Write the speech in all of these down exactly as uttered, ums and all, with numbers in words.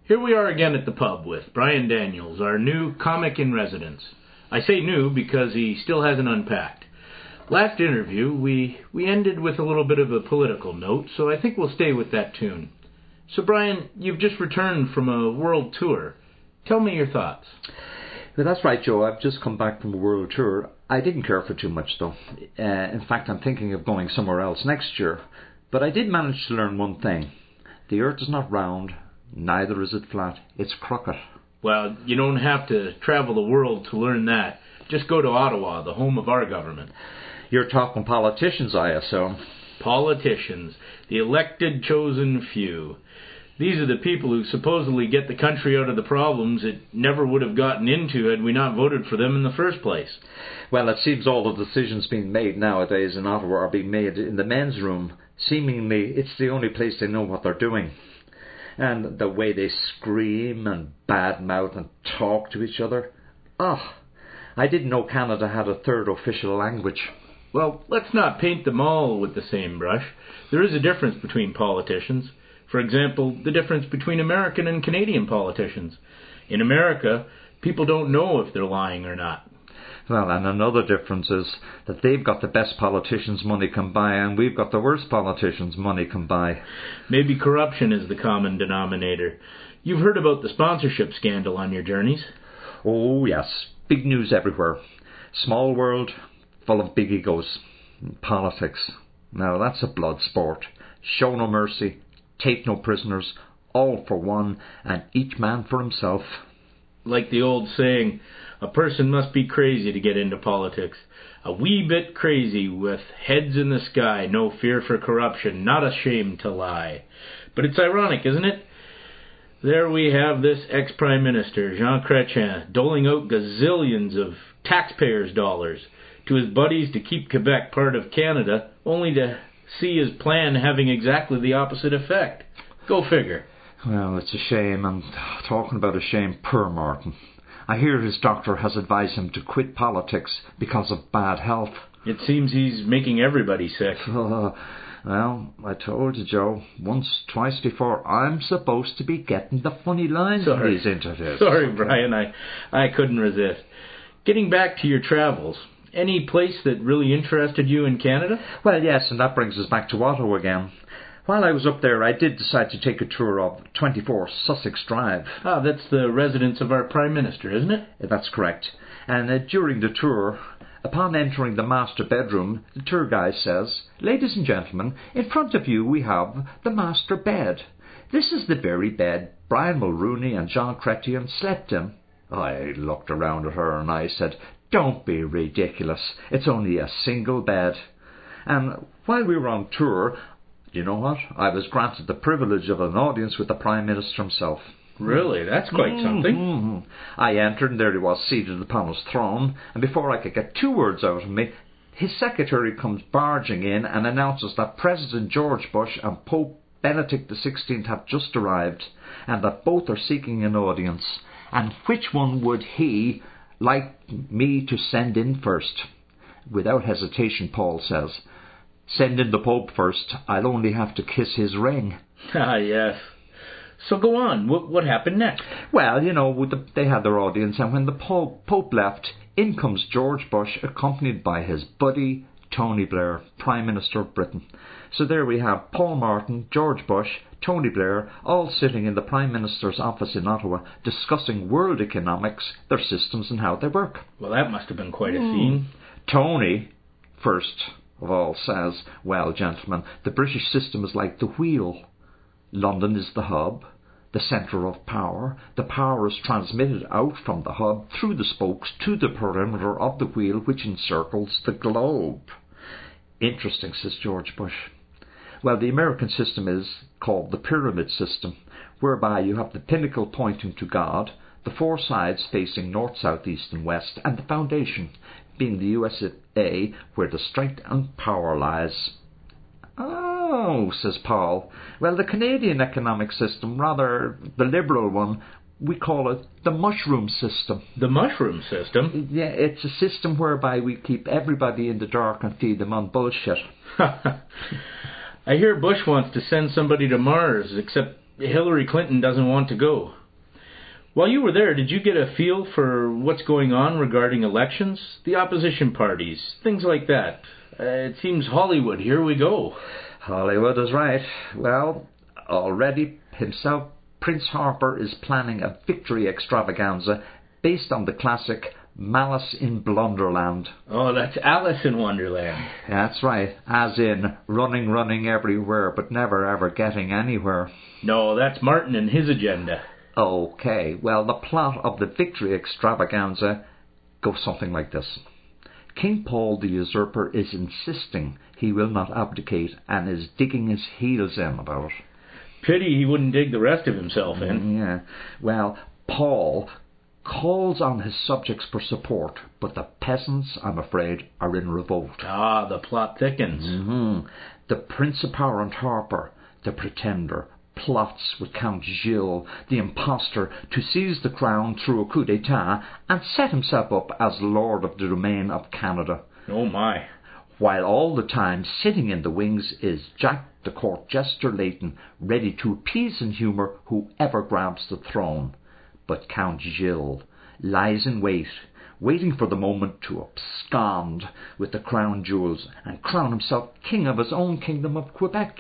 Here we are again at the pub with Brian Daniels, our new comic in residence. I say new because he still hasn't unpacked. Last interview, we, we ended with a little bit of a political note, so I think we'll stay with that tune. So Brian, you've just returned from a world tour. Tell me your thoughts. Well, that's right, Joe. I've just come back from a world tour. I didn't care for too much, though. Uh, in fact, I'm thinking of going somewhere else next year. But I did manage to learn one thing. The earth is not round. Neither is it flat. It's crooked. Well, you don't have to travel the world to learn that. Just go to Ottawa, the home of our government. You're talking politicians, I assume. Politicians. The elected, chosen few. These are the people who supposedly get the country out of the problems it never would have gotten into had we not voted for them in the first place. Well, it seems all the decisions being made nowadays in Ottawa are being made in the men's room. Seemingly, it's the only place they know what they're doing. And the way they scream and badmouth and talk to each other. Oh, I didn't know Canada had a third official language. Well, let's not paint them all with the same brush. There is a difference between politicians. For example, the difference between American and Canadian politicians. In America, people don't know if they're lying or not. Well, and another difference is that they've got the best politicians money can buy, and we've got the worst politicians money can buy. Maybe corruption is the common denominator. You've heard about the sponsorship scandal on your journeys. Oh, yes. Big news everywhere. Small world, full of big egos. Politics. Now, that's a blood sport. Show no mercy, take no prisoners, all for one, and each man for himself. Like the old saying, a person must be crazy to get into politics. A wee bit crazy, with heads in the sky, no fear for corruption, not ashamed to lie. But it's ironic, isn't it? There we have this ex-Prime Minister, Jean Chrétien, doling out gazillions of taxpayers' dollars to his buddies to keep Quebec part of Canada, only to see his plan having exactly the opposite effect. Go figure. Well, it's a shame, and talking about a shame, poor Martin. I hear his doctor has advised him to quit politics because of bad health. It seems he's making everybody sick. Uh, well, I told you, Joe, once, twice before, I'm supposed to be getting the funny lines Sorry. in these interviews. Sorry, Brian, I, I couldn't resist. Getting back to your travels, any place that really interested you in Canada? Well, yes, and that brings us back to Ottawa again. While I was up there, I did decide to take a tour of twenty-four Sussex Drive. Ah, that's the residence of our Prime Minister, isn't it? That's correct. And uh, during the tour, upon entering the master bedroom, the tour guide says, "Ladies and gentlemen, in front of you we have the master bed. This is the very bed Brian Mulrooney and Jean Chrétien slept in." I looked around at her and I said, "Don't be ridiculous. It's only a single bed." And while we were on tour, you know what? I was granted the privilege of an audience with the Prime Minister himself. Really? That's quite mm-hmm. something. I entered, and there he was, seated upon his throne, and before I could get two words out of me, his secretary comes barging in and announces that President George Bush and Pope Benedict the sixteenth have just arrived, and that both are seeking an audience. And which one would he like me to send in first? Without hesitation, Paul says, "Send in the Pope first. I'll only have to kiss his ring." Ah, yes. So go on. What, what happened next? Well, you know, the, they had their audience, and when the Pope, Pope left, in comes George Bush, accompanied by his buddy, Tony Blair, Prime Minister of Britain. So there we have Paul Martin, George Bush, Tony Blair, all sitting in the Prime Minister's office in Ottawa, discussing world economics, their systems and how they work. Well, that must have been quite a scene. Mm. Tony, first of all, says, "Well, gentlemen, the British system is like the wheel. London is the hub, the centre of power. The power is transmitted out from the hub through the spokes to the perimeter of the wheel which encircles the globe." Interesting, says George Bush. Well, the American system is called the pyramid system, whereby you have the pinnacle pointing to God, the four sides facing north, south, east and west, and the foundation being the U S A, where the strength and power lies. Oh, says Paul. Well, the Canadian economic system, rather the liberal one, we call it the mushroom system. The mushroom system? Yeah, it's a system whereby we keep everybody in the dark and feed them on bullshit. I hear Bush wants to send somebody to Mars, except Hillary Clinton doesn't want to go. While you were there, did you get a feel for what's going on regarding elections, the opposition parties, things like that? Uh, it seems Hollywood, here we go. Hollywood is right. Well, already himself, Prince Harper is planning a victory extravaganza based on the classic Malice in Blunderland. Oh, that's Alice in Wonderland. That's right, as in running, running everywhere, but never ever getting anywhere. No, that's Martin and his agenda. Okay, well, the plot of the victory extravaganza goes something like this. King Paul the usurper is insisting he will not abdicate and is digging his heels in about it. Pity he wouldn't dig the rest of himself in. Yeah, well, Paul calls on his subjects for support, but the peasants, I'm afraid, are in revolt. Ah, the plot thickens. Mm-hmm. The Prince Apparent Harper, the pretender, plots with Count Gilles, the impostor, to seize the crown through a coup d'etat and set himself up as Lord of the Domain of Canada. Oh my. While all the time sitting in the wings is Jack the Court Jester Leighton, ready to appease and humour whoever grabs the throne. But Count Gilles lies in wait, waiting for the moment to abscond with the crown jewels and crown himself king of his own kingdom of Quebec.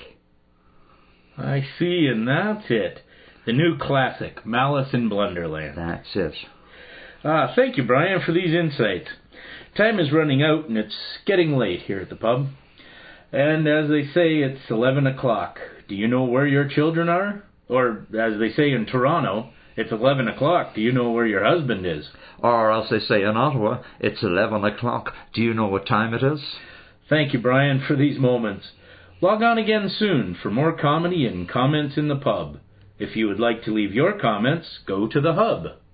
I see, and that's it. The new classic, Malice in Blunderland. That's it. Ah, thank you, Brian, for these insights. Time is running out, and it's getting late here at the pub. And as they say, it's eleven o'clock. Do you know where your children are? Or, as they say in Toronto, it's eleven o'clock. Do you know where your husband is? Or, as they say in Ottawa, it's eleven o'clock. Do you know what time it is? Thank you, Brian, for these moments. Log on again soon for more comedy and comments in the pub. If you would like to leave your comments, go to the hub.